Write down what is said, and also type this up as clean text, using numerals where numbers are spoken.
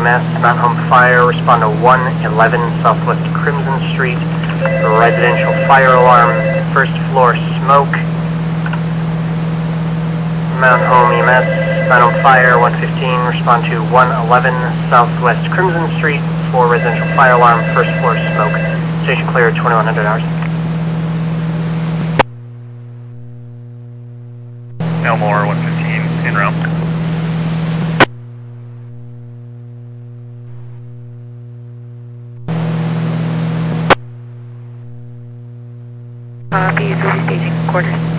EMS, Mount Home Fire, respond to 111 Southwest Crimson Street, residential fire alarm, first floor smoke. Mount Home EMS, Mount Home Fire, 115, respond to 111 Southwest Crimson Street for residential fire alarm, first floor smoke. Station clear, 2100 hours. Elmore, 115, in route. Be staging quarters.